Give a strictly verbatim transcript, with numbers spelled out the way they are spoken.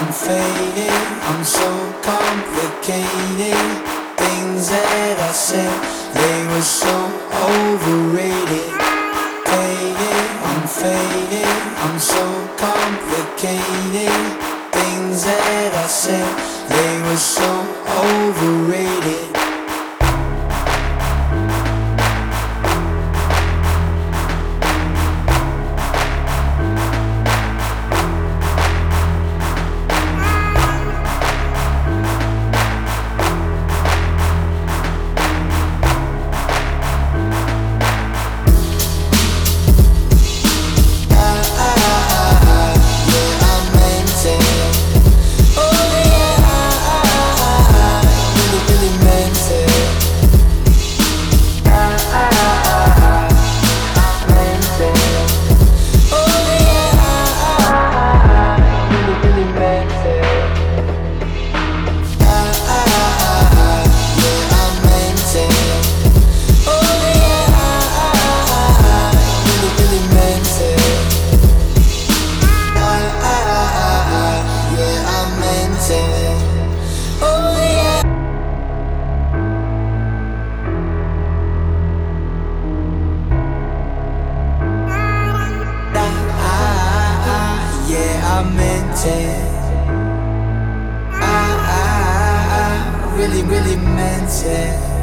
I'm faded, I'm so complicated. Things that I said, they were so overrated. Faded, I'm faded, I'm so complicated. Things that I said, they were so overrated. I meant it. I, I, I really, really meant it.